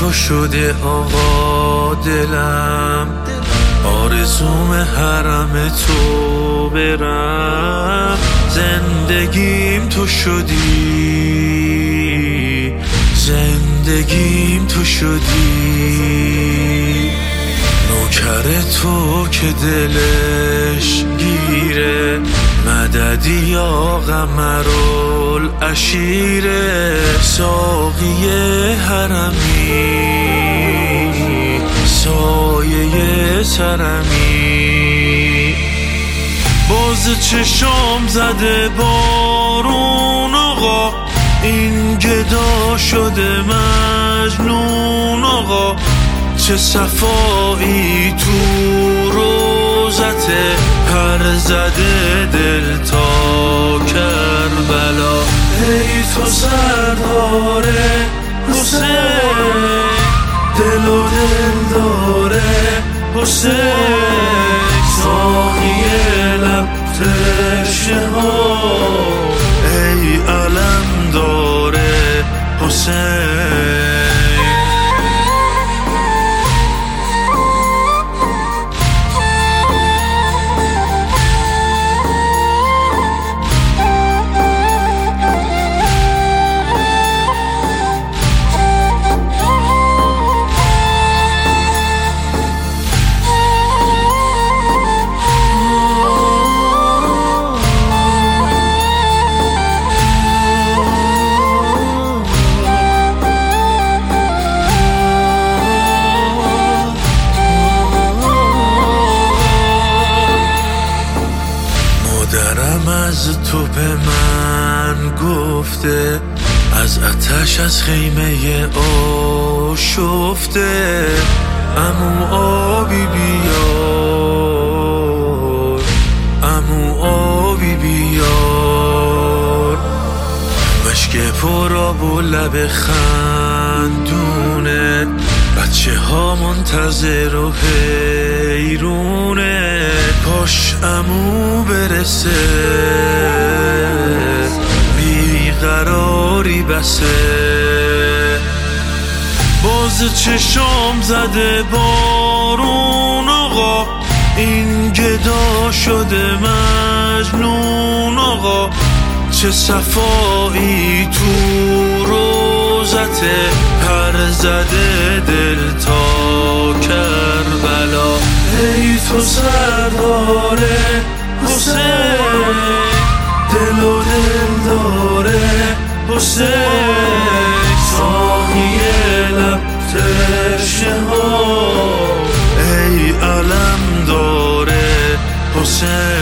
تو شده آقا دلم، آرزوم حرم تو برم. زندگیم تو شدی، زندگیم تو شدی. نوکر تو که دلش گیره، مددی یا قمرالعشیره. ساقی حرمی، سایه سرمی. باز چشام زده بارون آقا، این گدا شده مجنون آقا. چه صفایی تو روزته، پر زده دل تا کربلا. ای تو سردار حسین، دل و دل داره حسین. ساقی لب تشنه ها، ای علم داره حسین. مادرم از تو به من گفته، از آتش از خیمه آشفته. عمو آبی بیار، عمو آبی بیار. مشک پر آب و لب خندونه، بچه ها منتظر و حیرونه. کاش عمو برسه، بیقراری بسه. باز چشام زده بارون آقا، این گدا شده مجنون آقا. چه صفایی تو روزته، پر زده دل تا کربلا. ای تو سردار حسین، دل و دل داره حسین. ساقی لب تشنه ها، ای علم داره حسین.